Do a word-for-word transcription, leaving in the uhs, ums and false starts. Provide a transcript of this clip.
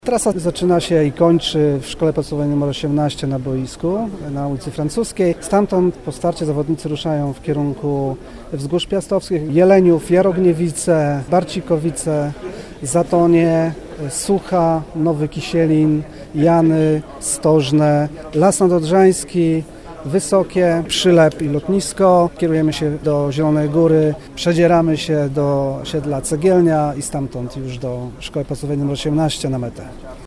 Trasa zaczyna się i kończy w szkole podstawowej numer osiemnaście na boisku, na ulicy Francuskiej. Stamtąd po starcie zawodnicy ruszają w kierunku Wzgórz Piastowskich, Jeleniów, Jarogniewice, Barcikowice, Zatonie, Sucha, Nowy Kisielin, Jany, Stożne, Las Nadodrzański, Wysokie, Przylep i Lotnisko. Kierujemy się do Zielonej Góry, przedzieramy się do osiedla Cegielnia i stamtąd już do szkoły podstawowej numer osiemnaście na metę.